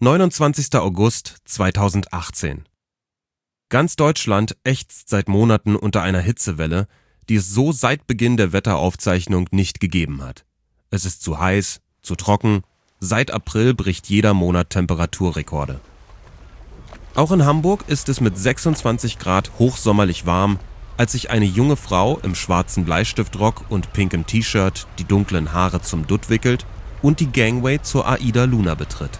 29. August 2018. Ganz Deutschland ächzt seit Monaten unter einer Hitzewelle, die es so seit Beginn der Wetteraufzeichnung nicht gegeben hat. Es ist zu heiß, zu trocken, seit April bricht jeder Monat Temperaturrekorde. Auch in Hamburg ist es mit 26 Grad hochsommerlich warm, als sich eine junge Frau im schwarzen Bleistiftrock und pinkem T-Shirt die dunklen Haare zum Dutt wickelt und die Gangway zur AIDA Luna betritt.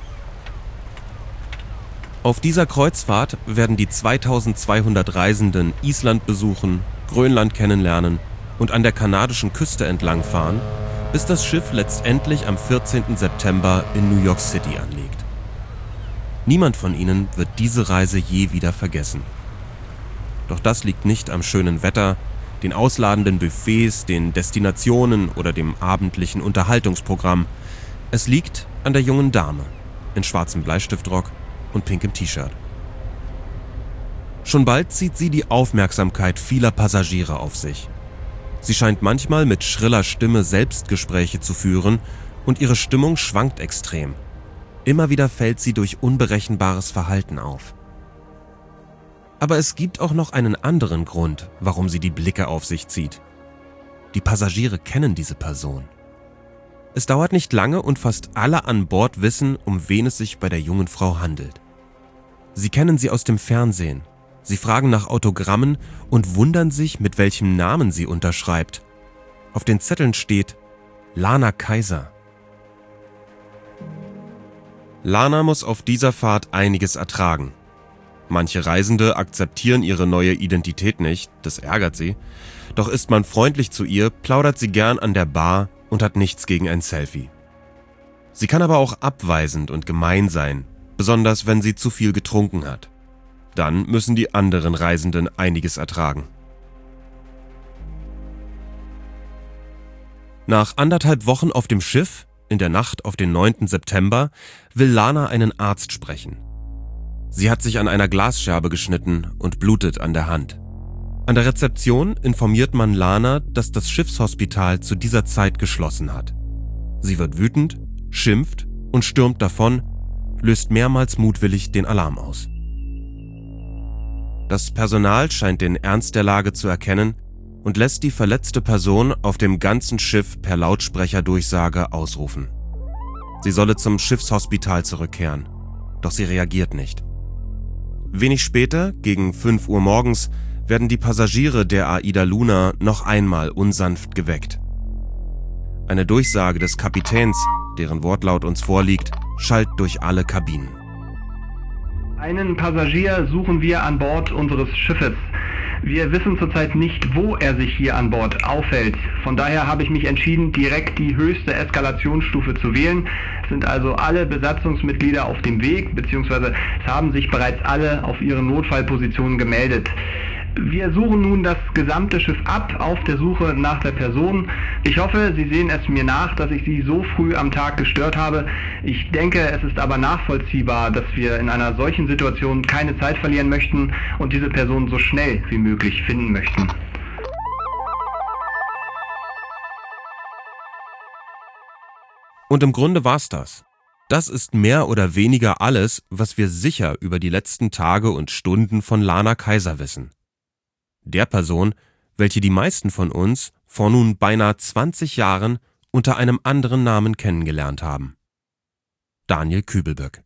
Auf dieser Kreuzfahrt werden die 2200 Reisenden Island besuchen, Grönland kennenlernen und an der kanadischen Küste entlangfahren, bis das Schiff letztendlich am 14. September in New York City anlegt. Niemand von ihnen wird diese Reise je wieder vergessen. Doch das liegt nicht am schönen Wetter, den ausladenden Buffets, den Destinationen oder dem abendlichen Unterhaltungsprogramm. Es liegt an der jungen Dame in schwarzem Bleistiftrock und pinkem T-Shirt. Schon bald zieht sie die Aufmerksamkeit vieler Passagiere auf sich. Sie scheint manchmal mit schriller Stimme Selbstgespräche zu führen und ihre Stimmung schwankt extrem. Immer wieder fällt sie durch unberechenbares Verhalten auf. Aber es gibt auch noch einen anderen Grund, warum sie die Blicke auf sich zieht. Die Passagiere kennen diese Person. Es dauert nicht lange und fast alle an Bord wissen, um wen es sich bei der jungen Frau handelt. Sie kennen sie aus dem Fernsehen. Sie fragen nach Autogrammen und wundern sich, mit welchem Namen sie unterschreibt. Auf den Zetteln steht Lana Kaiser. Lana muss auf dieser Fahrt einiges ertragen. Manche Reisende akzeptieren ihre neue Identität nicht, das ärgert sie. Doch ist man freundlich zu ihr, plaudert sie gern an der Bar und hat nichts gegen ein Selfie. Sie kann aber auch abweisend und gemein sein, besonders wenn sie zu viel getrunken hat. Dann müssen die anderen Reisenden einiges ertragen. Nach 1,5 Wochen auf dem Schiff, in der Nacht auf den 9. September, will Lana einen Arzt sprechen. Sie hat sich an einer Glasscherbe geschnitten und blutet an der Hand. An der Rezeption informiert man Lana, dass das Schiffshospital zu dieser Zeit geschlossen hat. Sie wird wütend, schimpft und stürmt davon, löst mehrmals mutwillig den Alarm aus. Das Personal scheint den Ernst der Lage zu erkennen und lässt die verletzte Person auf dem ganzen Schiff per Lautsprecherdurchsage ausrufen. Sie solle zum Schiffshospital zurückkehren, doch sie reagiert nicht. Wenig später, gegen 5 Uhr morgens, werden die Passagiere der AIDA Luna noch einmal unsanft geweckt. Eine Durchsage des Kapitäns, deren Wortlaut uns vorliegt, schallt durch alle Kabinen. Einen Passagier suchen wir an Bord unseres Schiffes. Wir wissen zurzeit nicht, wo er sich hier an Bord aufhält. Von daher habe ich mich entschieden, direkt die höchste Eskalationsstufe zu wählen. Es sind also alle Besatzungsmitglieder auf dem Weg, beziehungsweise es haben sich bereits alle auf ihre Notfallpositionen gemeldet. Wir suchen nun das gesamte Schiff ab auf der Suche nach der Person. Ich hoffe, Sie sehen es mir nach, dass ich Sie so früh am Tag gestört habe. Ich denke, es ist aber nachvollziehbar, dass wir in einer solchen Situation keine Zeit verlieren möchten und diese Person so schnell wie möglich finden möchten. Und im Grunde war's das. Das ist mehr oder weniger alles, was wir sicher über die letzten Tage und Stunden von Lana Kaiser wissen. Der Person, welche die meisten von uns vor nun beinahe 20 Jahren unter einem anderen Namen kennengelernt haben. Daniel Kübelböck.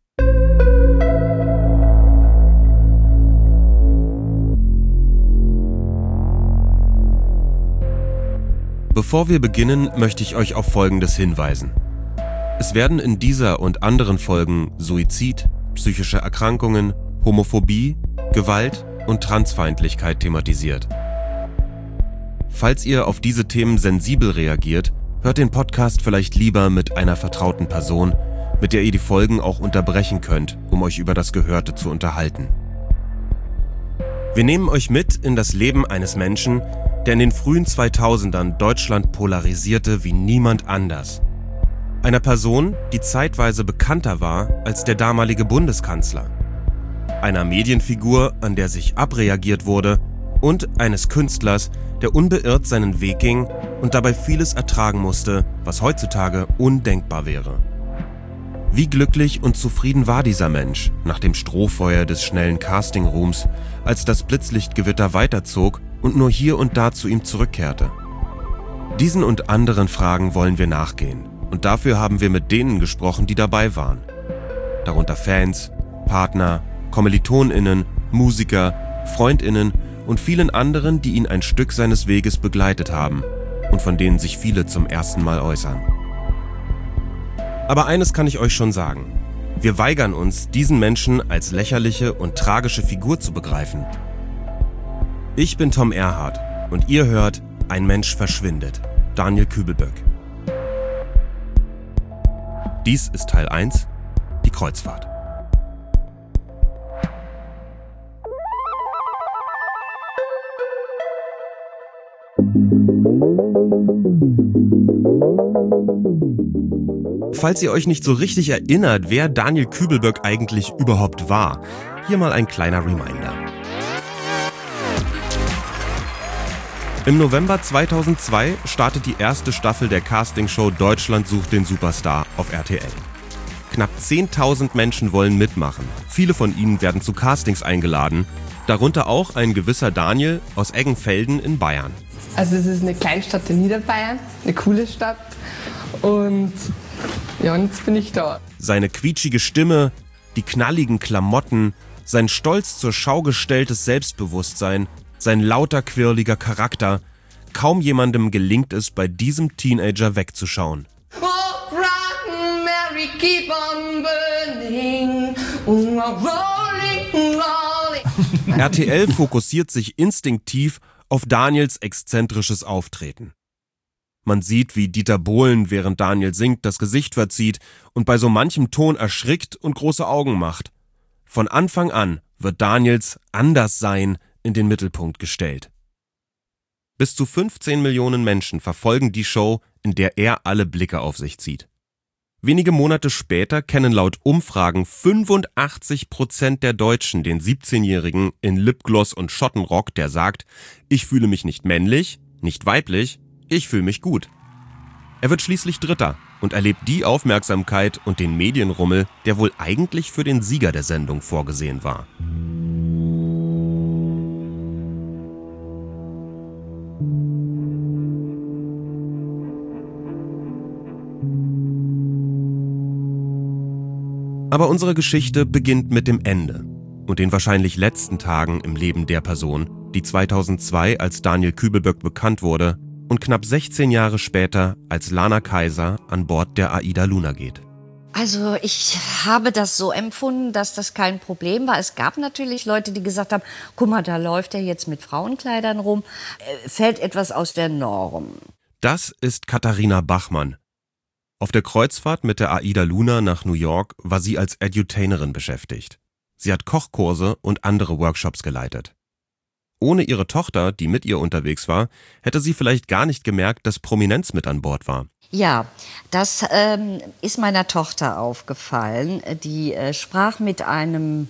Bevor wir beginnen, möchte ich euch auf Folgendes hinweisen. Es werden in dieser und anderen Folgen Suizid, psychische Erkrankungen, Homophobie, Gewalt und Transfeindlichkeit thematisiert. Falls ihr auf diese Themen sensibel reagiert, hört den Podcast vielleicht lieber mit einer vertrauten Person, mit der ihr die Folgen auch unterbrechen könnt, um euch über das Gehörte zu unterhalten. Wir nehmen euch mit in das Leben eines Menschen, der in den frühen 2000ern Deutschland polarisierte wie niemand anders. Einer Person, die zeitweise bekannter war als der damalige Bundeskanzler. Einer Medienfigur, an der sich abreagiert wurde, und eines Künstlers, der unbeirrt seinen Weg ging und dabei vieles ertragen musste, was heutzutage undenkbar wäre. Wie glücklich und zufrieden war dieser Mensch nach dem Strohfeuer des schnellen Castingrooms, als das Blitzlichtgewitter weiterzog und nur hier und da zu ihm zurückkehrte? Diesen und anderen Fragen wollen wir nachgehen. Und dafür haben wir mit denen gesprochen, die dabei waren. Darunter Fans, Partner, KommilitonInnen, Musiker, FreundInnen und vielen anderen, die ihn ein Stück seines Weges begleitet haben und von denen sich viele zum ersten Mal äußern. Aber eines kann ich euch schon sagen. Wir weigern uns, diesen Menschen als lächerliche und tragische Figur zu begreifen. Ich bin Tom Erhardt und ihr hört Ein Mensch verschwindet, Daniel Kübelböck. Dies ist Teil 1, die Kreuzfahrt. Falls ihr euch nicht so richtig erinnert, wer Daniel Kübelböck eigentlich überhaupt war, hier mal ein kleiner Reminder. Im November 2002 startet die erste Staffel der Castingshow Deutschland sucht den Superstar auf RTL. Knapp 10.000 Menschen wollen mitmachen. Viele von ihnen werden zu Castings eingeladen, darunter auch ein gewisser Daniel aus Eggenfelden in Bayern. Also es ist eine Kleinstadt in Niederbayern, eine coole Stadt und ja, und jetzt bin ich da. Seine quietschige Stimme, die knalligen Klamotten, sein stolz zur Schau gestelltes Selbstbewusstsein, sein lauter, quirliger Charakter. Kaum jemandem gelingt es, bei diesem Teenager wegzuschauen. Oh, rotten Mary, keep on burning. Rolling, rolling. RTL fokussiert sich instinktiv auf Daniels exzentrisches Auftreten. Man sieht, wie Dieter Bohlen, während Daniel singt, das Gesicht verzieht und bei so manchem Ton erschrickt und große Augen macht. Von Anfang an wird Daniels Anderssein in den Mittelpunkt gestellt. Bis zu 15 Millionen Menschen verfolgen die Show, in der er alle Blicke auf sich zieht. Wenige Monate später kennen laut Umfragen 85% der Deutschen den 17-Jährigen in Lipgloss und Schottenrock, der sagt, ich fühle mich nicht männlich, nicht weiblich, ich fühle mich gut. Er wird schließlich Dritter und erlebt die Aufmerksamkeit und den Medienrummel, der wohl eigentlich für den Sieger der Sendung vorgesehen war. Aber unsere Geschichte beginnt mit dem Ende und den wahrscheinlich letzten Tagen im Leben der Person, die 2002 als Daniel Kübelböck bekannt wurde und knapp 16 Jahre später als Lana Kaiser an Bord der AIDA Luna geht. Also ich habe das so empfunden, dass das kein Problem war. Es gab natürlich Leute, die gesagt haben, guck mal, da läuft er jetzt mit Frauenkleidern rum, fällt etwas aus der Norm. Das ist Katharina Bachmann. Auf der Kreuzfahrt mit der AIDA Luna nach New York war sie als Edutainerin beschäftigt. Sie hat Kochkurse und andere Workshops geleitet. Ohne ihre Tochter, die mit ihr unterwegs war, hätte sie vielleicht gar nicht gemerkt, dass Prominenz mit an Bord war. Ja, das ist meiner Tochter aufgefallen. Die sprach mit einem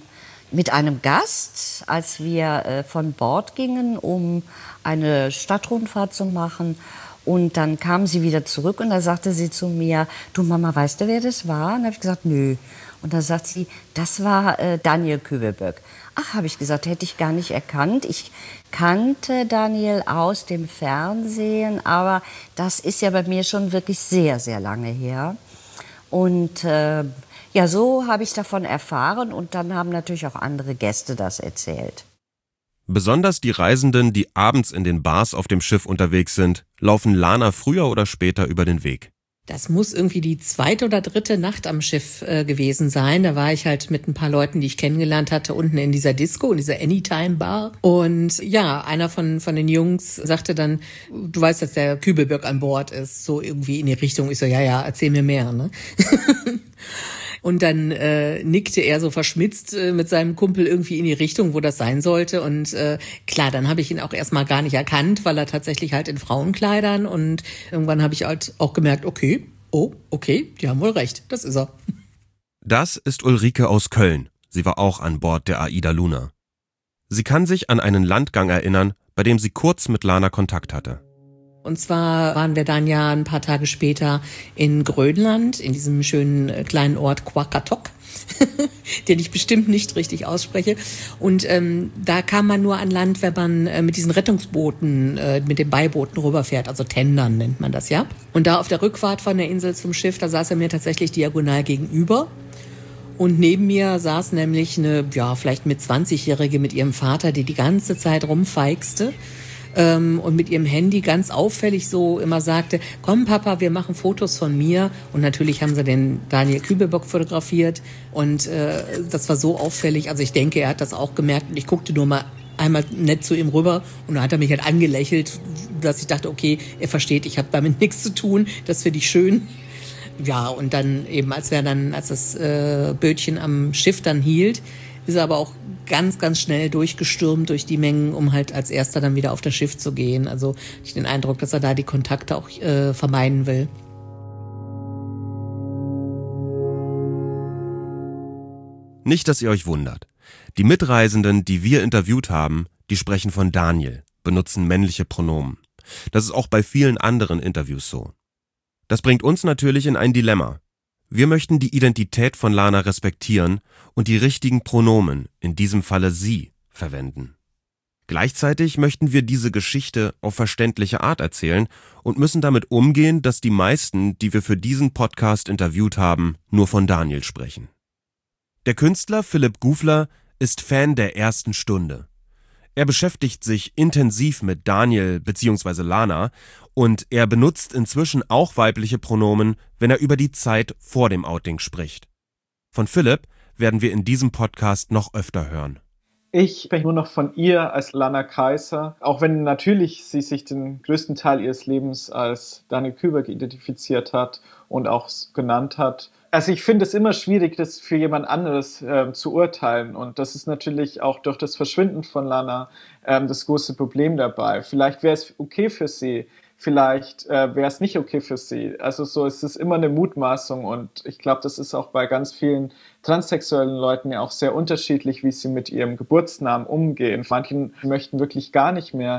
Gast, als wir von Bord gingen, um eine Stadtrundfahrt zu machen. Und dann kam sie wieder zurück und da sagte sie zu mir, du Mama, weißt du, wer das war? Und da habe ich gesagt, nö. Und dann sagt sie, das war Daniel Kübelböck. Ach, habe ich gesagt, hätte ich gar nicht erkannt. Ich kannte Daniel aus dem Fernsehen, aber das ist ja bei mir schon wirklich sehr, sehr lange her. Und ja, so habe ich davon erfahren und dann haben natürlich auch andere Gäste das erzählt. Besonders die Reisenden, die abends in den Bars auf dem Schiff unterwegs sind, laufen Lana früher oder später über den Weg. Das muss irgendwie die 2. oder 3. Nacht am Schiff gewesen sein. Da war ich halt mit ein paar Leuten, die ich kennengelernt hatte, unten in dieser Disco, in dieser Anytime-Bar. Und ja, einer von den Jungs sagte dann, du weißt, dass der Kübelböck an Bord ist. So irgendwie in die Richtung. Ich so, ja, erzähl mir mehr, ne? Und dann nickte er so verschmitzt mit seinem Kumpel irgendwie in die Richtung, wo das sein sollte. Und klar, dann habe ich ihn auch erstmal gar nicht erkannt, weil er tatsächlich halt in Frauenkleidern. Und irgendwann habe ich halt auch gemerkt, okay, die haben wohl recht, das ist er. Das ist Ulrike aus Köln. Sie war auch an Bord der AIDA Luna. Sie kann sich an einen Landgang erinnern, bei dem sie kurz mit Lana Kontakt hatte. Und zwar waren wir dann ja ein paar Tage später in Grönland, in diesem schönen kleinen Ort Qaqortoq, den ich bestimmt nicht richtig ausspreche. Und da kam man nur an Land, wenn man mit diesen Rettungsbooten, mit den Beibooten rüberfährt, also Tendern nennt man das, ja. Und da auf der Rückfahrt von der Insel zum Schiff, da saß er mir tatsächlich diagonal gegenüber. Und neben mir saß nämlich eine, ja, vielleicht mit 20-Jährige mit ihrem Vater, die ganze Zeit rumfeixte. Und mit ihrem Handy ganz auffällig so immer sagte, komm Papa, wir machen Fotos von mir. Und natürlich haben sie den Daniel Kübelbock fotografiert. Und das war so auffällig. Also ich denke, er hat das auch gemerkt. Und ich guckte nur mal einmal nett zu ihm rüber. Und dann hat er mich halt angelächelt, dass ich dachte, okay, er versteht, ich habe damit nichts zu tun. Das finde ich schön. Ja, und dann eben, als das Bötchen am Schiff dann hielt, ist er aber auch ganz, ganz schnell durchgestürmt durch die Mengen, um halt als erster dann wieder auf das Schiff zu gehen. Also ich den Eindruck, dass er da die Kontakte auch vermeiden will. Nicht, dass ihr euch wundert. Die Mitreisenden, die wir interviewt haben, die sprechen von Daniel, benutzen männliche Pronomen. Das ist auch bei vielen anderen Interviews so. Das bringt uns natürlich in ein Dilemma. Wir möchten die Identität von Lana respektieren und die richtigen Pronomen, in diesem Falle sie, verwenden. Gleichzeitig möchten wir diese Geschichte auf verständliche Art erzählen und müssen damit umgehen, dass die meisten, die wir für diesen Podcast interviewt haben, nur von Daniel sprechen. Der Künstler Philipp Gufler ist Fan der ersten Stunde. Er beschäftigt sich intensiv mit Daniel bzw. Lana und er benutzt inzwischen auch weibliche Pronomen, wenn er über die Zeit vor dem Outing spricht. Von Philipp werden wir in diesem Podcast noch öfter hören. Ich spreche nur noch von ihr als Lana Kaiser, auch wenn natürlich sie sich den größten Teil ihres Lebens als Daniel Kübelbock identifiziert hat und auch genannt hat. Also ich finde es immer schwierig, das für jemand anderes zu urteilen, und das ist natürlich auch durch das Verschwinden von Lana das große Problem dabei. Vielleicht wäre es okay für sie, vielleicht wäre es nicht okay für sie. Also so ist es immer eine Mutmaßung, und ich glaube, das ist auch bei ganz vielen transsexuellen Leuten ja auch sehr unterschiedlich, wie sie mit ihrem Geburtsnamen umgehen. Manche möchten wirklich gar nicht mehr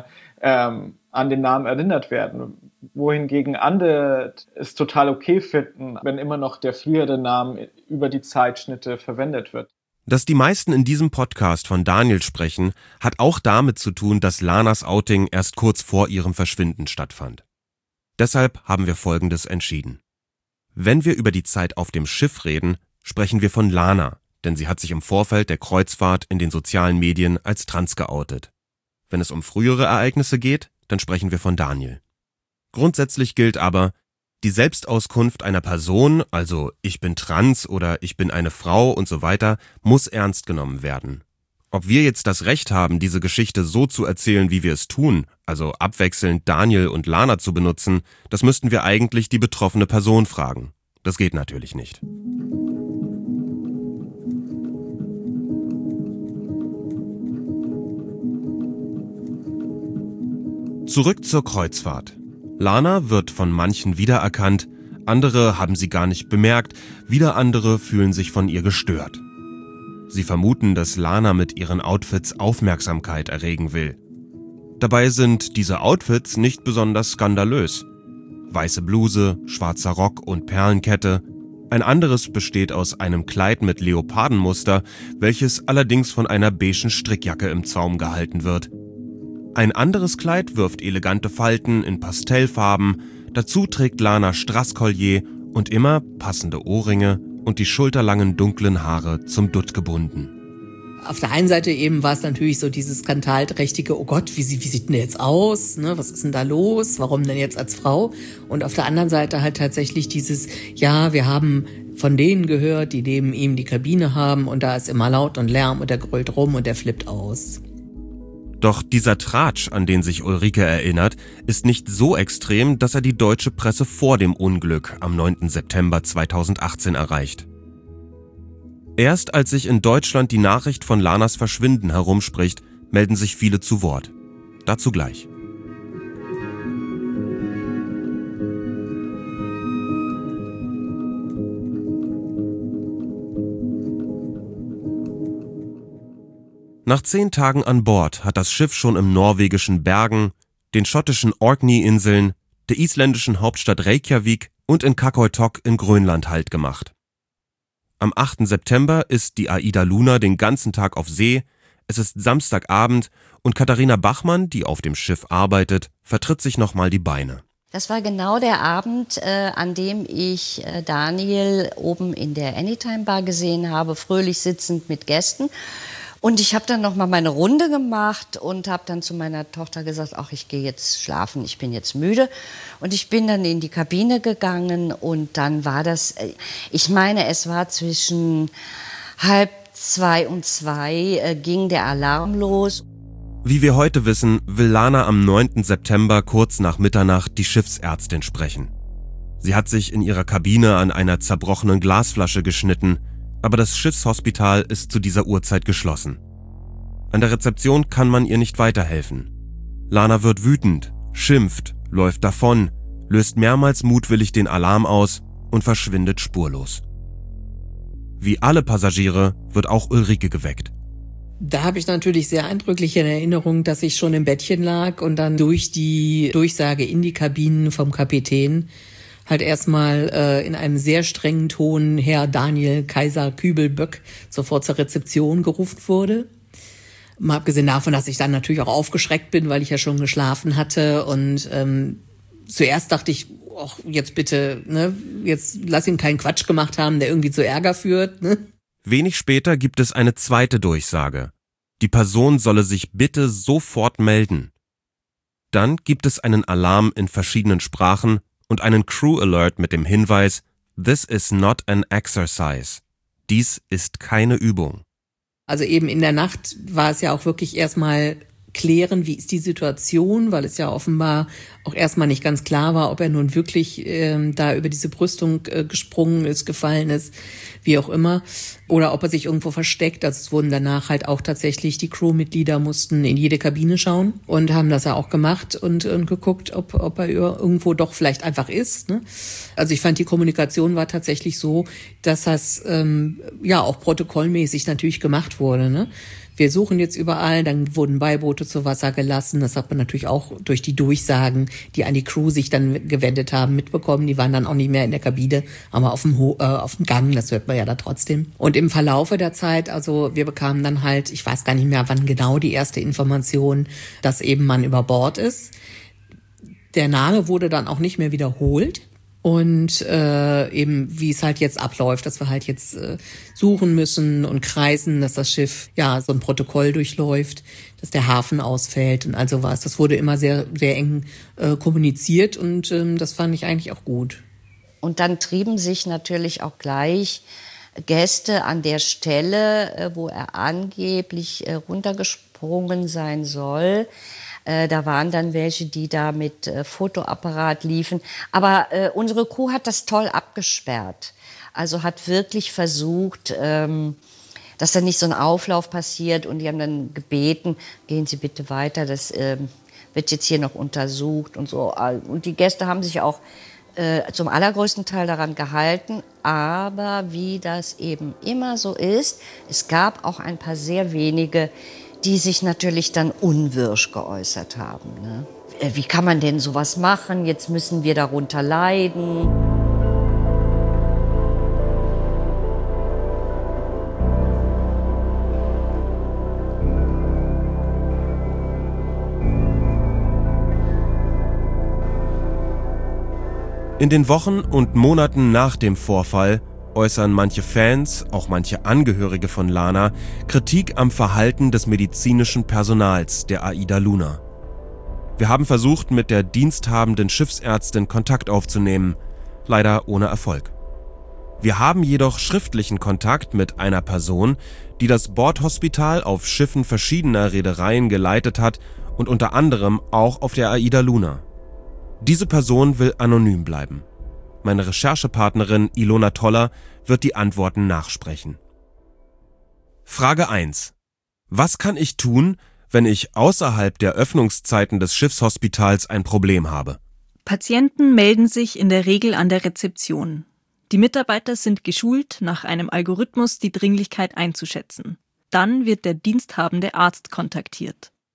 an den Namen erinnert werden, wohingegen andere es total okay finden, wenn immer noch der frühere Name über die Zeitschnitte verwendet wird. Dass die meisten in diesem Podcast von Daniel sprechen, hat auch damit zu tun, dass Lanas Outing erst kurz vor ihrem Verschwinden stattfand. Deshalb haben wir Folgendes entschieden. Wenn wir über die Zeit auf dem Schiff reden, sprechen wir von Lana, denn sie hat sich im Vorfeld der Kreuzfahrt in den sozialen Medien als trans geoutet. Wenn es um frühere Ereignisse geht, dann sprechen wir von Daniel. Grundsätzlich gilt aber, die Selbstauskunft einer Person, also ich bin trans oder ich bin eine Frau und so weiter, muss ernst genommen werden. Ob wir jetzt das Recht haben, diese Geschichte so zu erzählen, wie wir es tun, also abwechselnd Daniel und Lana zu benutzen, das müssten wir eigentlich die betroffene Person fragen. Das geht natürlich nicht. Zurück zur Kreuzfahrt. Lana wird von manchen wiedererkannt, andere haben sie gar nicht bemerkt, wieder andere fühlen sich von ihr gestört. Sie vermuten, dass Lana mit ihren Outfits Aufmerksamkeit erregen will. Dabei sind diese Outfits nicht besonders skandalös. Weiße Bluse, schwarzer Rock und Perlenkette. Ein anderes besteht aus einem Kleid mit Leopardenmuster, welches allerdings von einer beigen Strickjacke im Zaum gehalten wird. Ein anderes Kleid wirft elegante Falten in Pastellfarben, dazu trägt Lana Strasskollier und immer passende Ohrringe und die schulterlangen dunklen Haare zum Dutt gebunden. Auf der einen Seite eben war es natürlich so dieses skandalträchtige, oh Gott, wie sieht denn der jetzt aus? Ne? Was ist denn da los? Warum denn jetzt als Frau? Und auf der anderen Seite halt tatsächlich dieses, ja, wir haben von denen gehört, die neben ihm die Kabine haben und da ist immer laut und Lärm und der grölt rum und der flippt aus. Doch dieser Tratsch, an den sich Ulrike erinnert, ist nicht so extrem, dass er die deutsche Presse vor dem Unglück am 9. September 2018 erreicht. Erst als sich in Deutschland die Nachricht von Lanas Verschwinden herumspricht, melden sich viele zu Wort. Dazu gleich. Nach 10 Tagen an Bord hat das Schiff schon im norwegischen Bergen, den schottischen Orkney-Inseln, der isländischen Hauptstadt Reykjavik und in Qaqortoq in Grönland Halt gemacht. Am 8. September ist die Aida Luna den ganzen Tag auf See, es ist Samstagabend und Katharina Bachmann, die auf dem Schiff arbeitet, vertritt sich nochmal die Beine. Das war genau der Abend, an dem ich Daniel oben in der Anytime Bar gesehen habe, fröhlich sitzend mit Gästen. Und ich habe dann noch mal meine Runde gemacht und habe dann zu meiner Tochter gesagt, ach, ich gehe jetzt schlafen, ich bin jetzt müde. Und ich bin dann in die Kabine gegangen und dann war das, ich meine, es war zwischen 1:30 und 2 ging der Alarm los. Wie wir heute wissen, will Lana am 9. September kurz nach Mitternacht die Schiffsärztin sprechen. Sie hat sich in ihrer Kabine an einer zerbrochenen Glasflasche geschnitten, aber das Schiffshospital ist zu dieser Uhrzeit geschlossen. An der Rezeption kann man ihr nicht weiterhelfen. Lana wird wütend, schimpft, läuft davon, löst mehrmals mutwillig den Alarm aus und verschwindet spurlos. Wie alle Passagiere wird auch Ulrike geweckt. Da habe ich natürlich sehr eindrücklich in Erinnerung, dass ich schon im Bettchen lag und dann durch die Durchsage in die Kabinen vom Kapitän halt erstmal in einem sehr strengen Ton Herr Daniel Kaiser Kübelböck sofort zur Rezeption gerufen wurde. Mal abgesehen davon, dass ich dann natürlich auch aufgeschreckt bin, weil ich ja schon geschlafen hatte und zuerst dachte ich, ach, jetzt bitte, ne, jetzt lass ihn keinen Quatsch gemacht haben, der irgendwie zu Ärger führt, ne? Wenig später gibt es eine zweite Durchsage. Die Person solle sich bitte sofort melden. Dann gibt es einen Alarm in verschiedenen Sprachen und einen Crew Alert mit dem Hinweis, "This is not an exercise." Dies ist keine Übung. Also eben in der Nacht war es ja auch wirklich erstmal klären, wie ist die Situation, weil es ja offenbar auch erstmal nicht ganz klar war, ob er nun wirklich da über diese Brüstung gesprungen ist, gefallen ist, wie auch immer, oder ob er sich irgendwo versteckt. Also es wurden danach halt auch tatsächlich die Crewmitglieder mussten in jede Kabine schauen und haben das ja auch gemacht und geguckt, ob er irgendwo doch vielleicht einfach ist, ne? Also ich fand, die Kommunikation war tatsächlich so, dass das ja auch protokollmäßig natürlich gemacht wurde, ne? Wir suchen jetzt überall, dann wurden Beiboote zu Wasser gelassen. Das hat man natürlich auch durch die Durchsagen, die an die Crew sich dann gewendet haben, mitbekommen. Die waren dann auch nicht mehr in der Kabine, aber auf dem Gang, das hört man ja da trotzdem. Und im Verlaufe der Zeit, also wir bekamen dann halt, ich weiß gar nicht mehr, wann genau die erste Information, dass eben man über Bord ist. Der Name wurde dann auch nicht mehr wiederholt. Und eben wie es halt jetzt abläuft, dass wir halt jetzt suchen müssen und kreisen, dass das Schiff ja so ein Protokoll durchläuft, dass der Hafen ausfällt und all sowas. Das wurde immer sehr, sehr eng kommuniziert und das fand ich eigentlich auch gut. Und dann trieben sich natürlich auch gleich Gäste an der Stelle, wo er angeblich runtergesprungen sein soll. Da waren dann welche, die da mit Fotoapparat liefen. Aber unsere Crew hat das toll abgesperrt. Also hat wirklich versucht, dass da nicht so ein Auflauf passiert. Und die haben dann gebeten, gehen Sie bitte weiter, das wird jetzt hier noch untersucht und so. Und die Gäste haben sich auch zum allergrößten Teil daran gehalten. Aber wie das eben immer so ist, es gab auch ein paar sehr wenige, die sich natürlich dann unwirsch geäußert haben, ne? Wie kann man denn sowas machen? Jetzt müssen wir darunter leiden. In den Wochen und Monaten nach dem Vorfall äußern manche Fans, auch manche Angehörige von Lana, Kritik am Verhalten des medizinischen Personals der Aida Luna. Wir haben versucht, mit der diensthabenden Schiffsärztin Kontakt aufzunehmen, leider ohne Erfolg. Wir haben jedoch schriftlichen Kontakt mit einer Person, die das Bordhospital auf Schiffen verschiedener Reedereien geleitet hat und unter anderem auch auf der Aida Luna. Diese Person will anonym bleiben. Meine Recherchepartnerin Ilona Toller wird die Antworten nachsprechen. Frage 1. Was kann ich tun, wenn ich außerhalb der Öffnungszeiten des Schiffshospitals ein Problem habe? Patienten melden sich in der Regel an der Rezeption. Die Mitarbeiter sind geschult, nach einem Algorithmus die Dringlichkeit einzuschätzen. Dann wird der diensthabende Arzt kontaktiert.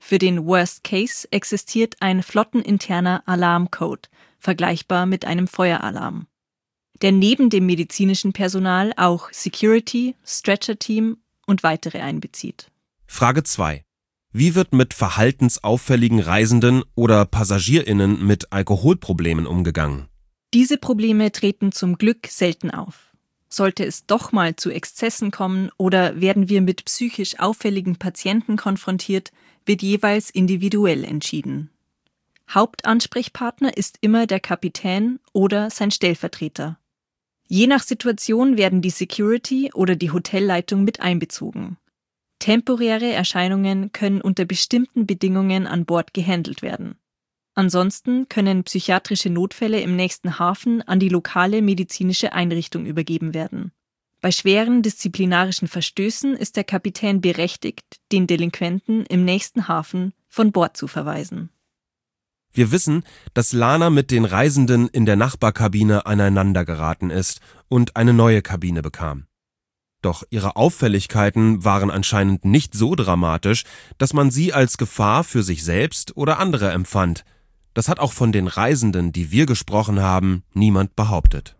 Für den Worst Case existiert ein flotteninterner Alarmcode, vergleichbar mit einem Feueralarm, der neben dem medizinischen Personal auch Security, Stretcher-Team und weitere einbezieht. Frage 2. Wie wird mit verhaltensauffälligen Reisenden oder PassagierInnen mit Alkoholproblemen umgegangen? Diese Probleme treten zum Glück selten auf. Sollte es doch mal zu Exzessen kommen oder werden wir mit psychisch auffälligen Patienten konfrontiert, wird jeweils individuell entschieden. Hauptansprechpartner ist immer der Kapitän oder sein Stellvertreter. Je nach Situation werden die Security oder die Hotelleitung mit einbezogen. Temporäre Erscheinungen können unter bestimmten Bedingungen an Bord gehandelt werden. Ansonsten können psychiatrische Notfälle im nächsten Hafen an die lokale medizinische Einrichtung übergeben werden. Bei schweren disziplinarischen Verstößen ist der Kapitän berechtigt, den Delinquenten im nächsten Hafen von Bord zu verweisen. Wir wissen, dass Lana mit den Reisenden in der Nachbarkabine aneinander geraten ist und eine neue Kabine bekam. Doch ihre Auffälligkeiten waren anscheinend nicht so dramatisch, dass man sie als Gefahr für sich selbst oder andere empfand. Das hat auch von den Reisenden, die wir gesprochen haben, niemand behauptet.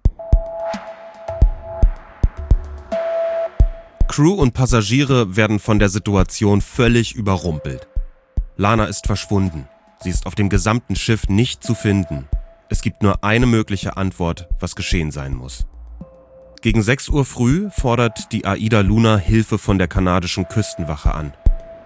Crew und Passagiere werden von der Situation völlig überrumpelt. Lana ist verschwunden. Sie ist auf dem gesamten Schiff nicht zu finden. Es gibt nur eine mögliche Antwort, was geschehen sein muss. Gegen 6 Uhr früh fordert die Aida Luna Hilfe von der kanadischen Küstenwache an.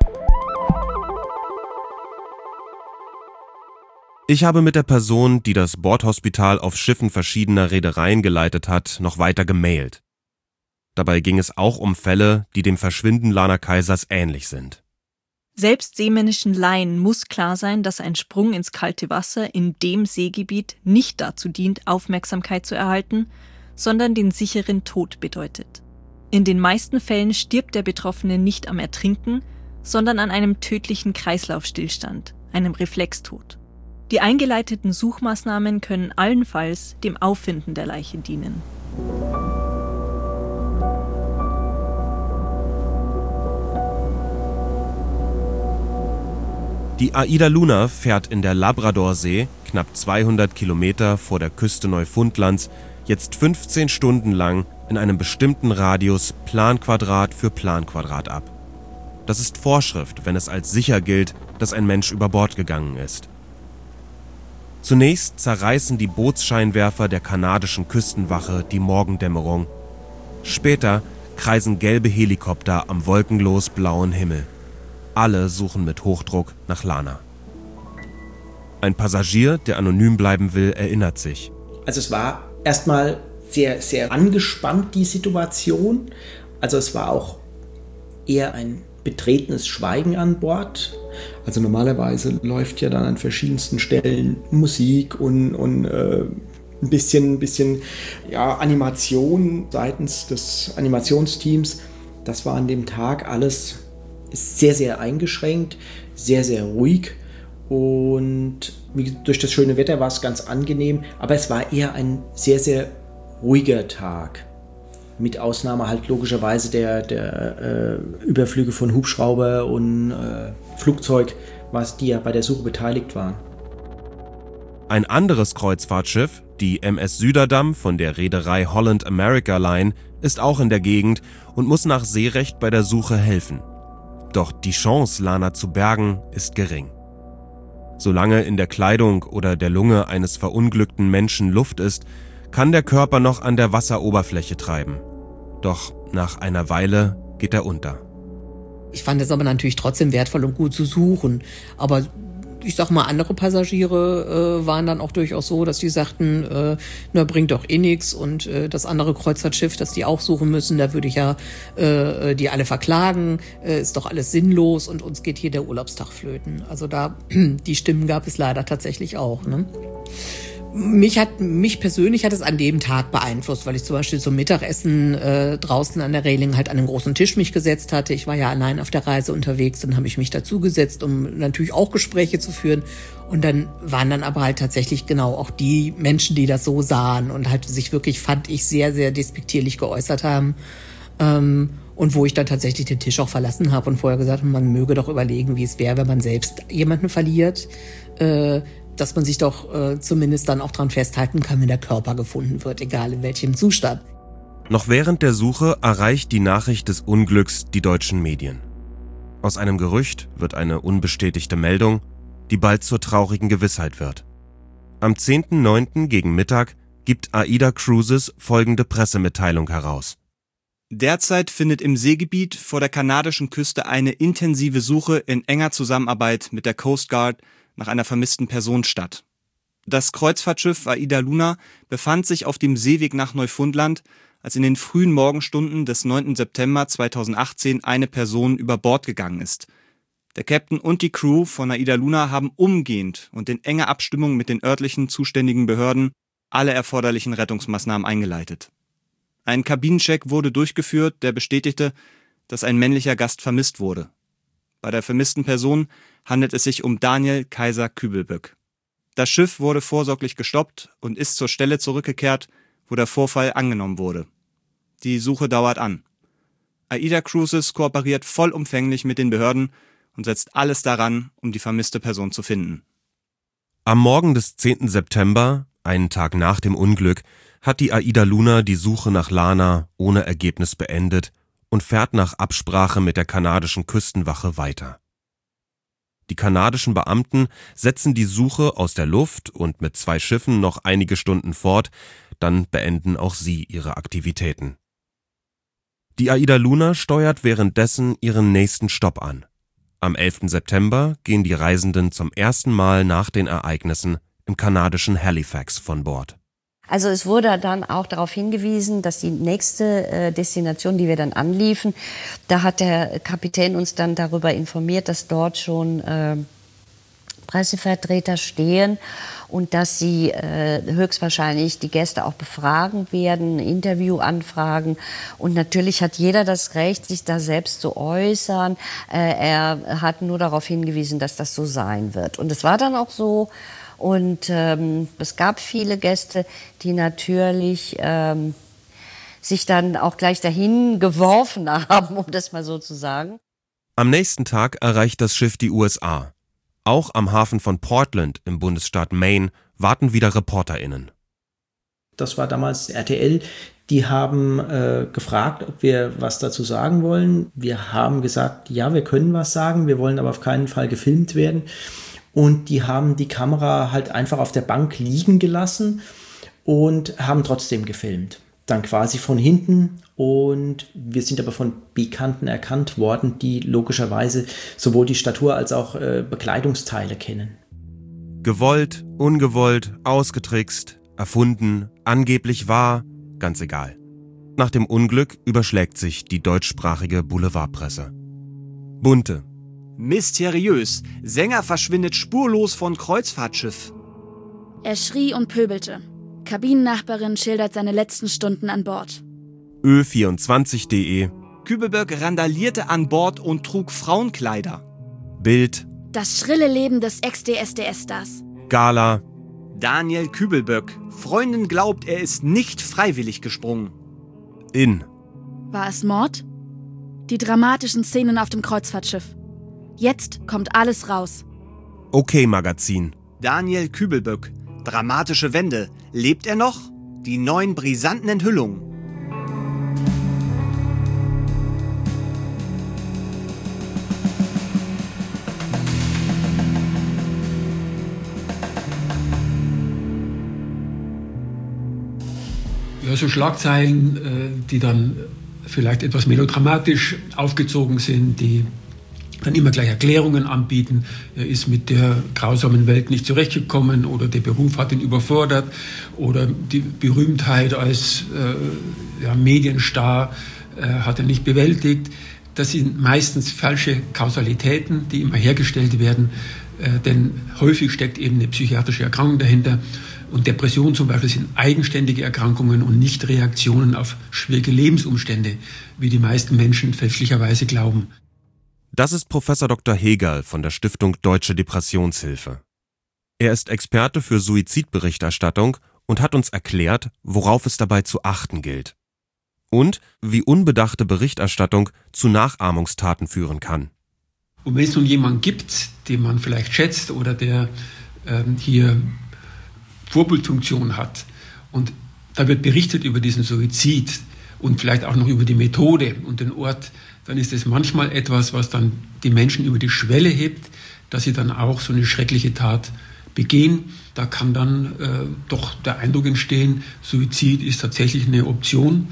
Ich habe mit der Person, die das Bordhospital auf Schiffen verschiedener Reedereien geleitet hat, noch weiter gemailt. Dabei ging es auch um Fälle, die dem Verschwinden Lana Kaisers ähnlich sind. Selbst seemännischen Laien muss klar sein, dass ein Sprung ins kalte Wasser in dem Seegebiet nicht dazu dient, Aufmerksamkeit zu erhalten, sondern den sicheren Tod bedeutet. In den meisten Fällen stirbt der Betroffene nicht am Ertrinken, sondern an einem tödlichen Kreislaufstillstand, einem Reflextod. Die eingeleiteten Suchmaßnahmen können allenfalls dem Auffinden der Leiche dienen. Die Aida Luna fährt in der Labradorsee, knapp 200 Kilometer vor der Küste Neufundlands, jetzt 15 Stunden lang in einem bestimmten Radius Planquadrat für Planquadrat ab. Das ist Vorschrift, wenn es als sicher gilt, dass ein Mensch über Bord gegangen ist. Zunächst zerreißen die Bootsscheinwerfer der kanadischen Küstenwache die Morgendämmerung. Später kreisen gelbe Helikopter am wolkenlos blauen Himmel. Alle suchen mit Hochdruck nach Lana. Ein Passagier, der anonym bleiben will, erinnert sich. Also es war erstmal sehr, sehr angespannt, die Situation. Also es war auch eher ein betretenes Schweigen an Bord. Also normalerweise läuft ja dann an verschiedensten Stellen Musik und ein bisschen Animation seitens des Animationsteams. Das war an dem Tag alles sehr, sehr eingeschränkt, sehr, sehr ruhig. Und durch das schöne Wetter war es ganz angenehm, aber es war eher ein sehr, sehr ruhiger Tag. Mit Ausnahme halt logischerweise der Überflüge von Hubschrauber und Flugzeug, die ja bei der Suche beteiligt waren. Ein anderes Kreuzfahrtschiff, die MS Süderdam von der Reederei Holland America Line, ist auch in der Gegend und muss nach Seerecht bei der Suche helfen. Doch die Chance, Lana zu bergen, ist gering. Solange in der Kleidung oder der Lunge eines verunglückten Menschen Luft ist, kann der Körper noch an der Wasseroberfläche treiben. Doch nach einer Weile geht er unter. Ich fand es aber natürlich trotzdem wertvoll und gut zu suchen. Aber ich sag mal, andere Passagiere waren dann auch durchaus so, dass die sagten, bringt doch eh nichts. Und das andere Kreuzfahrtschiff, das die auch suchen müssen, da würde ich ja die alle verklagen. Ist doch alles sinnlos und uns geht hier der Urlaubstag flöten. Also die Stimmen gab es leider tatsächlich auch, ne? Mich persönlich hat es an dem Tag beeinflusst, weil ich zum Beispiel zum Mittagessen draußen an der Reling halt an einen großen Tisch mich gesetzt hatte. Ich war ja allein auf der Reise unterwegs, dann habe ich mich dazu gesetzt, um natürlich auch Gespräche zu führen. Und dann waren dann aber halt tatsächlich genau auch die Menschen, die das so sahen und halt sich wirklich, fand ich, sehr, sehr despektierlich geäußert haben. Und wo ich dann tatsächlich den Tisch auch verlassen habe und vorher gesagt habe, man möge doch überlegen, wie es wäre, wenn man selbst jemanden verliert, dass man sich doch zumindest dann auch dran festhalten kann, wenn der Körper gefunden wird, egal in welchem Zustand. Noch während der Suche erreicht die Nachricht des Unglücks die deutschen Medien. Aus einem Gerücht wird eine unbestätigte Meldung, die bald zur traurigen Gewissheit wird. Am 10.09. gegen Mittag gibt AIDA Cruises folgende Pressemitteilung heraus. Derzeit findet im Seegebiet vor der kanadischen Küste eine intensive Suche in enger Zusammenarbeit mit der Coast Guard nach einer vermissten Person statt. Das Kreuzfahrtschiff AIDA Luna befand sich auf dem Seeweg nach Neufundland, als in den frühen Morgenstunden des 9. September 2018 eine Person über Bord gegangen ist. Der Captain und die Crew von AIDA Luna haben umgehend und in enger Abstimmung mit den örtlichen zuständigen Behörden alle erforderlichen Rettungsmaßnahmen eingeleitet. Ein Kabinencheck wurde durchgeführt, der bestätigte, dass ein männlicher Gast vermisst wurde. Bei der vermissten Person handelt es sich um Daniel Kaiser Kübelböck. Das Schiff wurde vorsorglich gestoppt und ist zur Stelle zurückgekehrt, wo der Vorfall angenommen wurde. Die Suche dauert an. AIDA Cruises kooperiert vollumfänglich mit den Behörden und setzt alles daran, um die vermisste Person zu finden. Am Morgen des 10. September, einen Tag nach dem Unglück, hat die AIDA Luna die Suche nach Lana ohne Ergebnis beendet und fährt nach Absprache mit der kanadischen Küstenwache weiter. Die kanadischen Beamten setzen die Suche aus der Luft und mit 2 Schiffen noch einige Stunden fort, dann beenden auch sie ihre Aktivitäten. Die AIDA Luna steuert währenddessen ihren nächsten Stopp an. Am 11. September gehen die Reisenden zum ersten Mal nach den Ereignissen im kanadischen Halifax von Bord. Also es wurde dann auch darauf hingewiesen, dass die nächste Destination, die wir dann anliefen, da hat der Kapitän uns dann darüber informiert, dass dort schon Pressevertreter stehen und dass sie höchstwahrscheinlich die Gäste auch befragen werden, Interview anfragen. Und natürlich hat jeder das Recht, sich da selbst zu äußern. Er hat nur darauf hingewiesen, dass das so sein wird. Und es war dann auch so. Und es gab viele Gäste, die natürlich sich dann auch gleich dahin geworfen haben, um das mal so zu sagen. Am nächsten Tag erreicht das Schiff die USA. Auch am Hafen von Portland im Bundesstaat Maine warten wieder ReporterInnen. Das war damals RTL. Die haben gefragt, ob wir was dazu sagen wollen. Wir haben gesagt, ja, wir können was sagen, wir wollen aber auf keinen Fall gefilmt werden. Und die haben die Kamera halt einfach auf der Bank liegen gelassen und haben trotzdem gefilmt. Dann quasi von hinten, und wir sind aber von Bekannten erkannt worden, die logischerweise sowohl die Statur als auch Bekleidungsteile kennen. Gewollt, ungewollt, ausgetrickst, erfunden, angeblich wahr, ganz egal. Nach dem Unglück überschlägt sich die deutschsprachige Boulevardpresse. Bunte. Mysteriös. Sänger verschwindet spurlos von Kreuzfahrtschiff. Er schrie und pöbelte. Kabinennachbarin schildert seine letzten Stunden an Bord. Ö24.de. Kübelböck randalierte an Bord und trug Frauenkleider. Bild. Das schrille Leben des Ex-DSDS-Stars. Gala. Daniel Kübelböck. Freundin glaubt, er ist nicht freiwillig gesprungen. In. War es Mord? Die dramatischen Szenen auf dem Kreuzfahrtschiff. Jetzt kommt alles raus. Okay Magazin. Daniel Kübelböck. Dramatische Wende. Lebt er noch? Die neuen brisanten Enthüllungen. Ja, so Schlagzeilen, die dann vielleicht etwas melodramatisch aufgezogen sind, die dann immer gleich Erklärungen anbieten. Er ist mit der grausamen Welt nicht zurechtgekommen oder der Beruf hat ihn überfordert oder die Berühmtheit als Medienstar hat er nicht bewältigt. Das sind meistens falsche Kausalitäten, die immer hergestellt werden, denn häufig steckt eben eine psychiatrische Erkrankung dahinter. Und Depressionen zum Beispiel sind eigenständige Erkrankungen und nicht Reaktionen auf schwierige Lebensumstände, wie die meisten Menschen fälschlicherweise glauben. Das ist Professor Dr. Hegerl von der Stiftung Deutsche Depressionshilfe. Er ist Experte für Suizidberichterstattung und hat uns erklärt, worauf es dabei zu achten gilt. und wie unbedachte Berichterstattung zu Nachahmungstaten führen kann. Und wenn es nun jemanden gibt, den man vielleicht schätzt oder der hier Vorbildfunktion hat und da wird berichtet über diesen Suizid und vielleicht auch noch über die Methode und den Ort, dann ist es manchmal etwas, was dann die Menschen über die Schwelle hebt, dass sie dann auch so eine schreckliche Tat begehen. Da kann dann doch der Eindruck entstehen, Suizid ist tatsächlich eine Option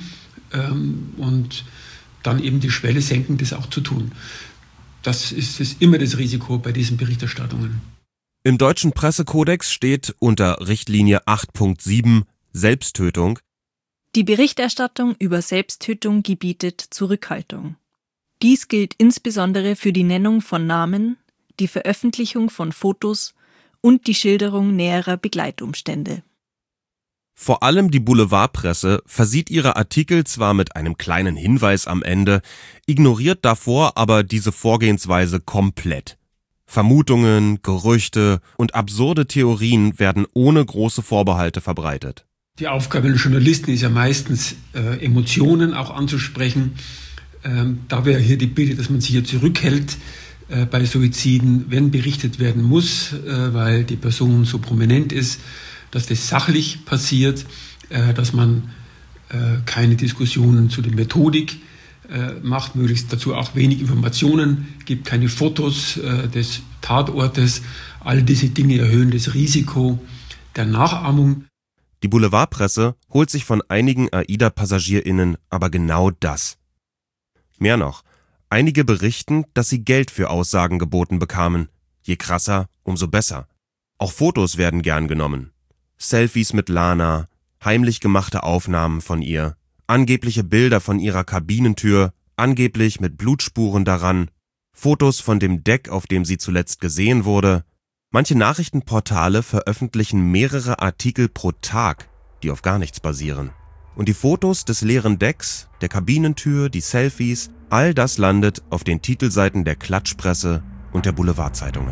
und dann eben die Schwelle senken, das auch zu tun. Das ist immer das Risiko bei diesen Berichterstattungen. Im deutschen Pressekodex steht unter Richtlinie 8.7 Selbsttötung: Die Berichterstattung über Selbsttötung gebietet Zurückhaltung. Dies gilt insbesondere für die Nennung von Namen, die Veröffentlichung von Fotos und die Schilderung näherer Begleitumstände. Vor allem die Boulevardpresse versieht ihre Artikel zwar mit einem kleinen Hinweis am Ende, ignoriert davor aber diese Vorgehensweise komplett. Vermutungen, Gerüchte und absurde Theorien werden ohne große Vorbehalte verbreitet. Die Aufgabe der Journalisten ist ja meistens, Emotionen auch anzusprechen. Da wäre hier die Bitte, dass man sich hier zurückhält bei Suiziden, wenn berichtet werden muss, weil die Person so prominent ist, dass das sachlich passiert, dass man keine Diskussionen zu der Methodik macht, möglichst dazu auch wenig Informationen, gibt keine Fotos des Tatortes. All diese Dinge erhöhen das Risiko der Nachahmung. Die Boulevardpresse holt sich von einigen AIDA-PassagierInnen aber genau das. Mehr noch, einige berichten, dass sie Geld für Aussagen geboten bekamen. Je krasser, umso besser. Auch Fotos werden gern genommen. Selfies mit Lana, heimlich gemachte Aufnahmen von ihr, angebliche Bilder von ihrer Kabinentür, angeblich mit Blutspuren daran, Fotos von dem Deck, auf dem sie zuletzt gesehen wurde. Manche Nachrichtenportale veröffentlichen mehrere Artikel pro Tag, die auf gar nichts basieren. Und die Fotos des leeren Decks, der Kabinentür, die Selfies, all das landet auf den Titelseiten der Klatschpresse und der Boulevardzeitungen.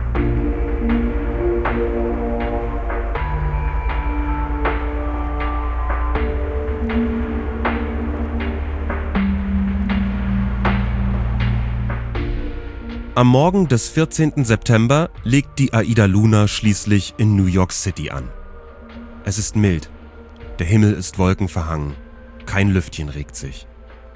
Am Morgen des 14. September legt die Aida Luna schließlich in New York City an. Es ist mild. Der Himmel ist wolkenverhangen. Kein Lüftchen regt sich.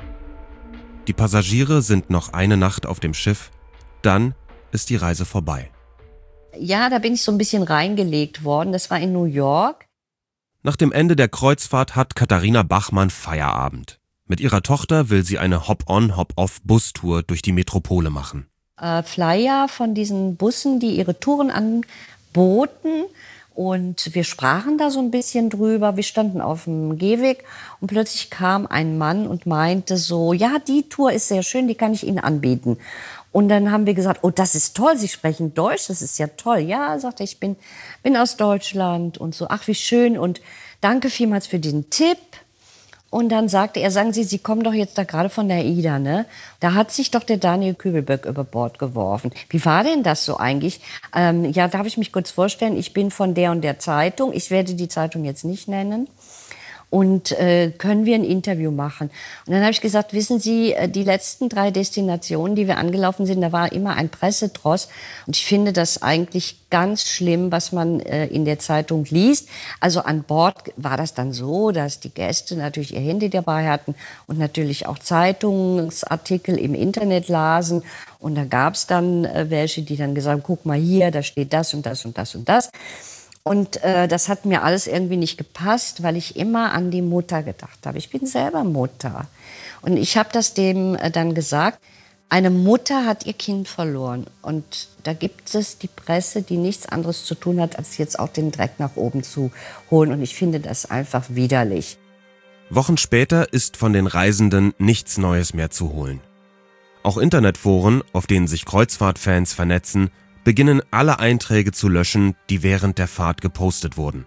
Die Passagiere sind noch eine Nacht auf dem Schiff. Dann ist die Reise vorbei. Ja, da bin ich so ein bisschen reingelegt worden. Das war in New York. Nach dem Ende der Kreuzfahrt hat Katharina Bachmann Feierabend. Mit ihrer Tochter will sie eine Hop-on, Hop-off-Bustour durch die Metropole machen. Flyer von diesen Bussen, die ihre Touren anboten. Und wir sprachen da so ein bisschen drüber. Wir standen auf dem Gehweg und plötzlich kam ein Mann und meinte so, ja, die Tour ist sehr schön, die kann ich Ihnen anbieten. Und dann haben wir gesagt, oh, das ist toll, Sie sprechen Deutsch, das ist ja toll. Ja, sagte ich, bin aus Deutschland und so, ach, wie schön und danke vielmals für den Tipp. Und dann sagte er, sagen Sie, Sie kommen doch jetzt da gerade von der AIDA, ne? Da hat sich doch der Daniel Kübelböck über Bord geworfen. Wie war denn das so eigentlich? Ja, darf ich mich kurz vorstellen? Ich bin von der und der Zeitung. Ich werde die Zeitung jetzt nicht nennen. Und können wir ein Interview machen? Und dann habe ich gesagt, wissen Sie, die letzten 3 Destinationen, die wir angelaufen sind, da war immer ein Pressedross. Und ich finde das eigentlich ganz schlimm, was man in der Zeitung liest. Also an Bord war das dann so, dass die Gäste natürlich ihr Handy dabei hatten und natürlich auch Zeitungsartikel im Internet lasen. Und da gab es dann welche, die dann gesagt haben, guck mal hier, da steht das und das und das und das. Und das hat mir alles irgendwie nicht gepasst, weil ich immer an die Mutter gedacht habe. Ich bin selber Mutter. Und ich habe das dem dann gesagt, eine Mutter hat ihr Kind verloren. Und da gibt es die Presse, die nichts anderes zu tun hat, als jetzt auch den Dreck nach oben zu holen. Und ich finde das einfach widerlich. Wochen später ist von den Reisenden nichts Neues mehr zu holen. Auch Internetforen, auf denen sich Kreuzfahrtfans vernetzen, beginnen alle Einträge zu löschen, die während der Fahrt gepostet wurden.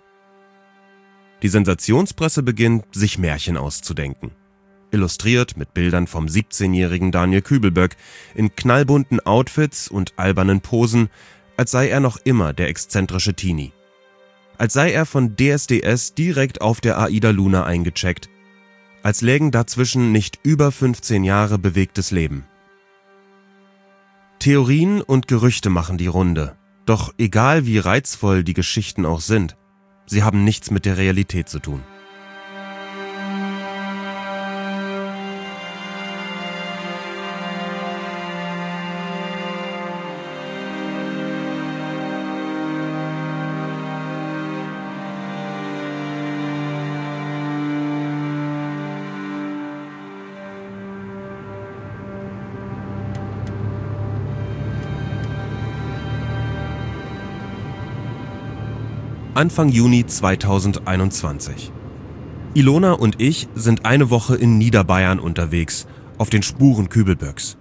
Die Sensationspresse beginnt, sich Märchen auszudenken. Illustriert mit Bildern vom 17-jährigen Daniel Kübelböck in knallbunten Outfits und albernen Posen, als sei er noch immer der exzentrische Teenie. Als sei er von DSDS direkt auf der Aida Luna eingecheckt. als lägen dazwischen nicht über 15 Jahre bewegtes Leben. Theorien und Gerüchte machen die Runde, doch egal wie reizvoll die Geschichten auch sind, sie haben nichts mit der Realität zu tun. Anfang Juni 2021. Ilona und ich sind eine Woche in Niederbayern unterwegs, auf den Spuren Kübelböcks.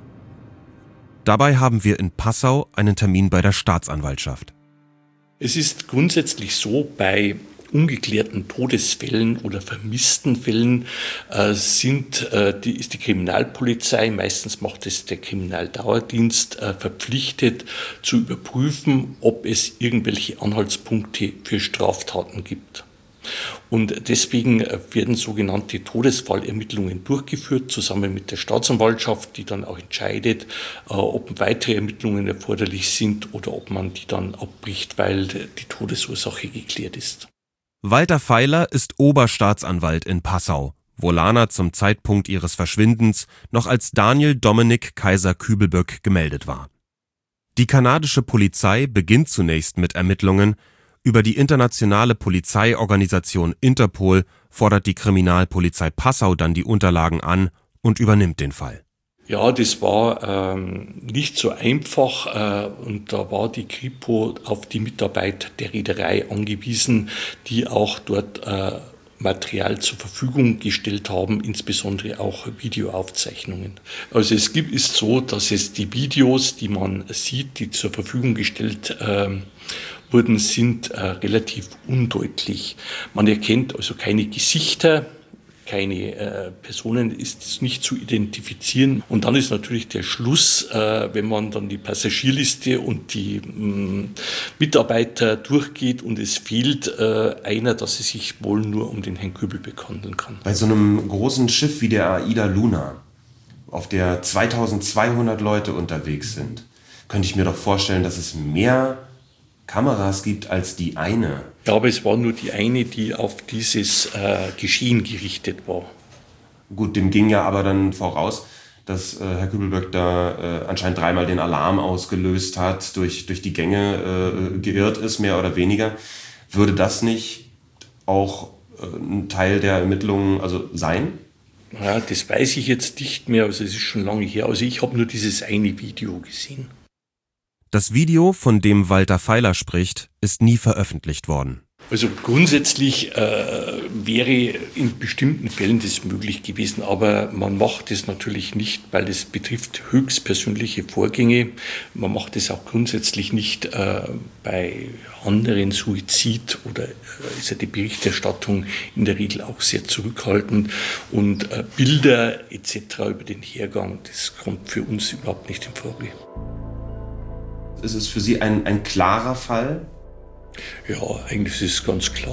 Dabei haben wir in Passau einen Termin bei der Staatsanwaltschaft. Es ist grundsätzlich so, bei ungeklärten Todesfällen oder vermissten Fällen ist die Kriminalpolizei, meistens macht es der Kriminaldauerdienst, verpflichtet zu überprüfen, ob es irgendwelche Anhaltspunkte für Straftaten gibt. Und deswegen werden sogenannte Todesfallermittlungen durchgeführt, zusammen mit der Staatsanwaltschaft, die dann auch entscheidet, ob weitere Ermittlungen erforderlich sind oder ob man die dann abbricht, weil die Todesursache geklärt ist. Walter Feiler ist Oberstaatsanwalt in Passau, wo Lana zum Zeitpunkt ihres Verschwindens noch als Daniel Dominik Kaiser Kübelböck gemeldet war. Die kanadische Polizei beginnt zunächst mit Ermittlungen. Über die internationale Polizeiorganisation Interpol fordert die Kriminalpolizei Passau dann die Unterlagen an und übernimmt den Fall. Ja, das war nicht so einfach und da war die Kripo auf die Mitarbeit der Reederei angewiesen, die auch dort Material zur Verfügung gestellt haben, insbesondere auch Videoaufzeichnungen. Also es ist so, dass es die Videos, die man sieht, die zur Verfügung gestellt wurden, sind relativ undeutlich. Man erkennt also keine Gesichter, keine Personen, ist nicht zu identifizieren. Und dann ist natürlich der Schluss, wenn man dann die Passagierliste und die Mitarbeiter durchgeht und es fehlt einer, dass es sich wohl nur um den Herrn Kübelböck handeln kann. Bei so einem großen Schiff wie der AIDA Luna, auf der 2200 Leute unterwegs sind, könnte ich mir doch vorstellen, dass es mehr Kameras gibt als die eine. Ja, aber es war nur die eine, die auf dieses Geschehen gerichtet war. Gut, dem ging ja aber dann voraus, dass Herr Kübelböck da anscheinend 3-mal den Alarm ausgelöst hat, durch die Gänge geirrt ist, mehr oder weniger. Würde das nicht auch ein Teil der Ermittlungen sein? Ja, das weiß ich jetzt nicht mehr, also es ist schon lange her. Also ich habe nur dieses eine Video gesehen. Das Video, von dem Walter Feiler spricht, ist nie veröffentlicht worden. Also grundsätzlich wäre in bestimmten Fällen das möglich gewesen, aber man macht es natürlich nicht, weil es betrifft höchstpersönliche Vorgänge. Man macht es auch grundsätzlich nicht bei anderen Suizid oder ist ja die Berichterstattung in der Regel auch sehr zurückhaltend und Bilder etc. über den Hergang, das kommt für uns überhaupt nicht in Frage. Ist es für Sie ein klarer Fall? Ja, eigentlich ist es ganz klar.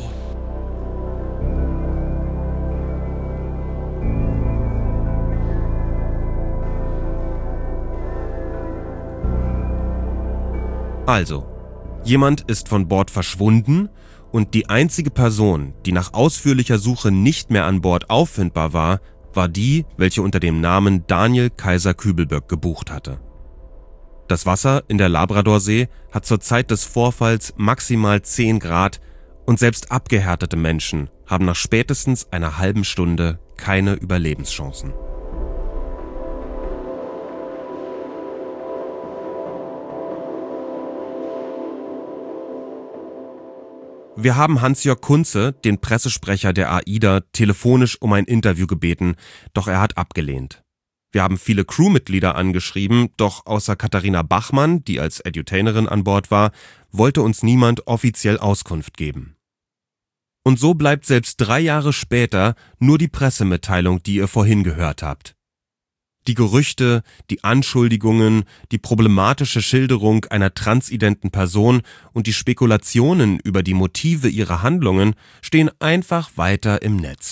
Also, jemand ist von Bord verschwunden und die einzige Person, die nach ausführlicher Suche nicht mehr an Bord auffindbar war, war die, welche unter dem Namen Daniel Kaiser Kübelböck gebucht hatte. Das Wasser in der Labradorsee hat zur Zeit des Vorfalls maximal 10 Grad und selbst abgehärtete Menschen haben nach spätestens einer halben Stunde keine Überlebenschancen. Wir haben Hans-Jörg Kunze, den Pressesprecher der AIDA, telefonisch um ein Interview gebeten, doch er hat abgelehnt. Wir haben viele Crewmitglieder angeschrieben, doch außer Katharina Bachmann, die als Edutainerin an Bord war, wollte uns niemand offiziell Auskunft geben. Und so bleibt selbst 3 Jahre später nur die Pressemitteilung, die ihr vorhin gehört habt. Die Gerüchte, die Anschuldigungen, die problematische Schilderung einer transidenten Person und die Spekulationen über die Motive ihrer Handlungen stehen einfach weiter im Netz.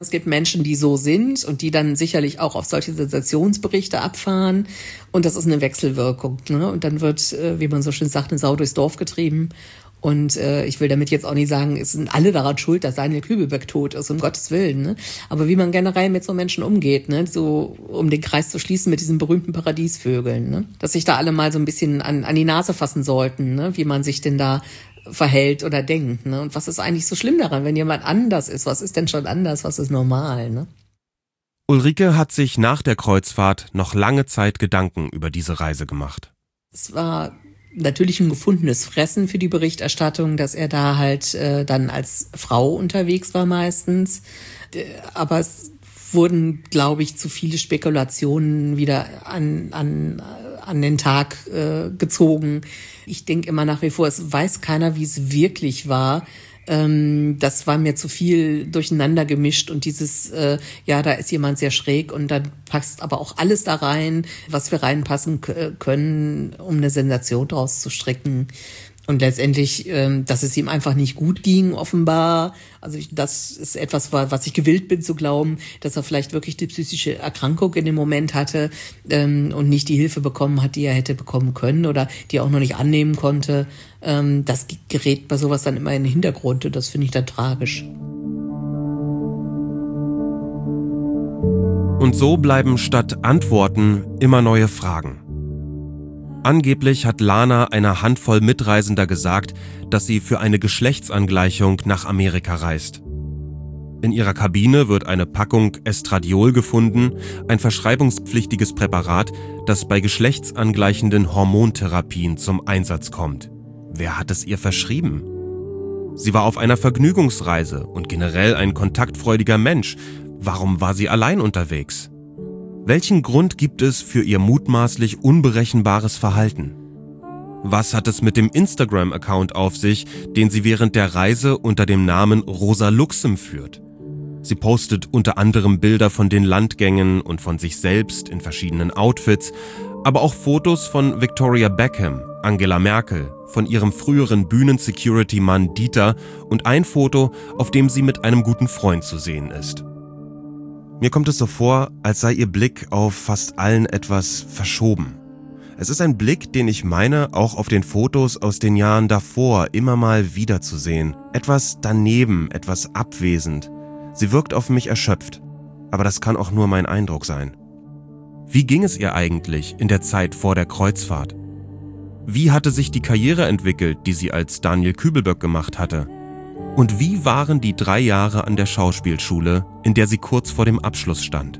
Es gibt Menschen, die so sind und die dann sicherlich auch auf solche Sensationsberichte abfahren. Und das ist eine Wechselwirkung, ne? Und dann wird, wie man so schön sagt, eine Sau durchs Dorf getrieben. Und ich will damit jetzt auch nicht sagen, es sind alle daran schuld, dass Daniel Kübelberg tot ist, um Gottes Willen. Ne? Aber wie man generell mit so Menschen umgeht, ne? So um den Kreis zu schließen mit diesen berühmten Paradiesvögeln. Ne? Dass sich da alle mal so ein bisschen an die Nase fassen sollten, ne? Wie man sich denn da verhält oder denkt. Ne? Und was ist eigentlich so schlimm daran, wenn jemand anders ist? Was ist denn schon anders? Was ist normal? Ne? Ulrike hat sich nach der Kreuzfahrt noch lange Zeit Gedanken über diese Reise gemacht. Es war natürlich ein gefundenes Fressen für die Berichterstattung, dass er da halt dann als Frau unterwegs war meistens. Aber es wurden, glaube ich, zu viele Spekulationen wieder an den Tag gezogen. Ich denke immer nach wie vor, es weiß keiner, wie es wirklich war. Das war mir zu viel durcheinander gemischt und dieses, da ist jemand sehr schräg und dann passt aber auch alles da rein, was wir reinpassen können, um eine Sensation draus zu stricken. Und letztendlich, dass es ihm einfach nicht gut ging, offenbar. Also das ist etwas, was ich gewillt bin zu glauben, dass er vielleicht wirklich die psychische Erkrankung in dem Moment hatte und nicht die Hilfe bekommen hat, die er hätte bekommen können oder die er auch noch nicht annehmen konnte. Das gerät bei sowas dann immer in den Hintergrund und das finde ich dann tragisch. Und so bleiben statt Antworten immer neue Fragen. Angeblich hat Lana einer Handvoll Mitreisender gesagt, dass sie für eine Geschlechtsangleichung nach Amerika reist. In ihrer Kabine wird eine Packung Estradiol gefunden, ein verschreibungspflichtiges Präparat, das bei geschlechtsangleichenden Hormontherapien zum Einsatz kommt. Wer hat es ihr verschrieben? Sie war auf einer Vergnügungsreise und generell ein kontaktfreudiger Mensch. Warum war sie allein unterwegs? Welchen Grund gibt es für ihr mutmaßlich unberechenbares Verhalten? Was hat es mit dem Instagram-Account auf sich, den sie während der Reise unter dem Namen Rosa Luxem führt? Sie postet unter anderem Bilder von den Landgängen und von sich selbst in verschiedenen Outfits, aber auch Fotos von Victoria Beckham, Angela Merkel, von ihrem früheren Bühnen-Security-Mann Dieter und ein Foto, auf dem sie mit einem guten Freund zu sehen ist. Mir kommt es so vor, als sei ihr Blick auf fast allen etwas verschoben. Es ist ein Blick, den ich meine, auch auf den Fotos aus den Jahren davor immer mal wiederzusehen. Etwas daneben, etwas abwesend. Sie wirkt auf mich erschöpft, aber das kann auch nur mein Eindruck sein. Wie ging es ihr eigentlich in der Zeit vor der Kreuzfahrt? Wie hatte sich die Karriere entwickelt, die sie als Daniel Kübelberg gemacht hatte? Und wie waren die 3 Jahre an der Schauspielschule, in der sie kurz vor dem Abschluss stand?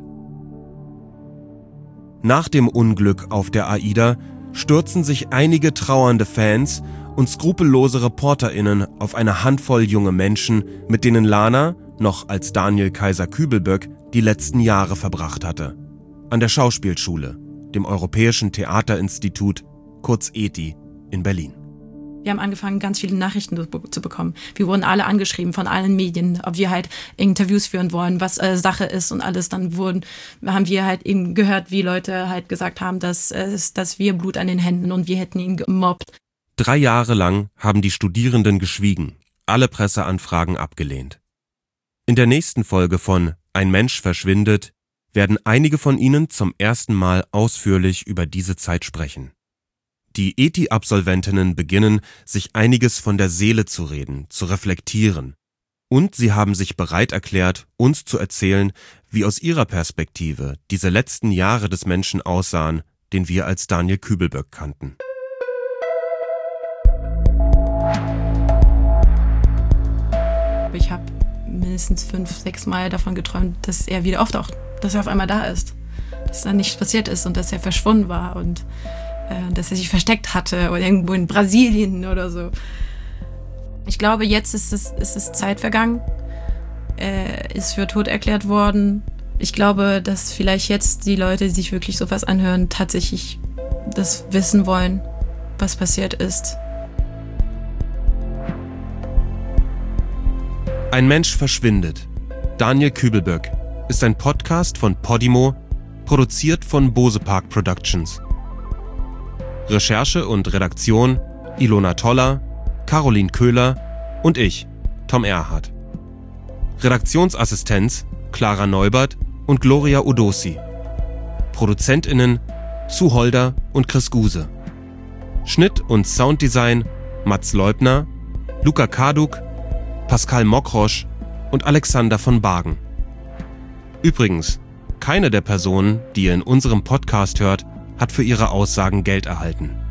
Nach dem Unglück auf der AIDA stürzen sich einige trauernde Fans und skrupellose ReporterInnen auf eine Handvoll junge Menschen, mit denen Lana, noch als Daniel Kaiser Kübelberg, die letzten Jahre verbracht hatte. An der Schauspielschule, dem Europäischen Theaterinstitut, kurz ETI, in Berlin. Wir haben angefangen, ganz viele Nachrichten zu bekommen. Wir wurden alle angeschrieben von allen Medien, ob wir halt Interviews führen wollen, was Sache ist und alles. Dann haben wir halt eben gehört, wie Leute halt gesagt haben, dass wir Blut an den Händen und wir hätten ihn gemobbt. 3 Jahre lang haben die Studierenden geschwiegen, alle Presseanfragen abgelehnt. In der nächsten Folge von Ein Mensch verschwindet werden einige von ihnen zum ersten Mal ausführlich über diese Zeit sprechen. Die ETI-Absolventinnen beginnen, sich einiges von der Seele zu reden, zu reflektieren. Und sie haben sich bereit erklärt, uns zu erzählen, wie aus ihrer Perspektive diese letzten Jahre des Menschen aussahen, den wir als Daniel Kübelberg kannten. Ich habe mindestens 5-6 Mal davon geträumt, dass er wieder auftaucht, dass er auf einmal da ist, dass da nichts passiert ist und dass er verschwunden war und dass er sich versteckt hatte oder irgendwo in Brasilien oder so. Ich glaube, jetzt ist es Zeit vergangen. Er ist für tot erklärt worden. Ich glaube, dass vielleicht jetzt die Leute, die sich wirklich sowas anhören, tatsächlich das wissen wollen, was passiert ist. Ein Mensch verschwindet. Daniel Kübelberg ist ein Podcast von Podimo, produziert von Bose Park Productions. Recherche und Redaktion Ilona Toller, Caroline Köhler und ich, Tom Erhardt. Redaktionsassistenz Clara Neubert und Gloria Udossi. ProduzentInnen Sue Holder und Chris Guse. Schnitt und Sounddesign Mats Leubner, Luca Karduk, Pascal Mokrosch und Alexander von Bargen. Übrigens, keine der Personen, die ihr in unserem Podcast hört, hat für ihre Aussagen Geld erhalten.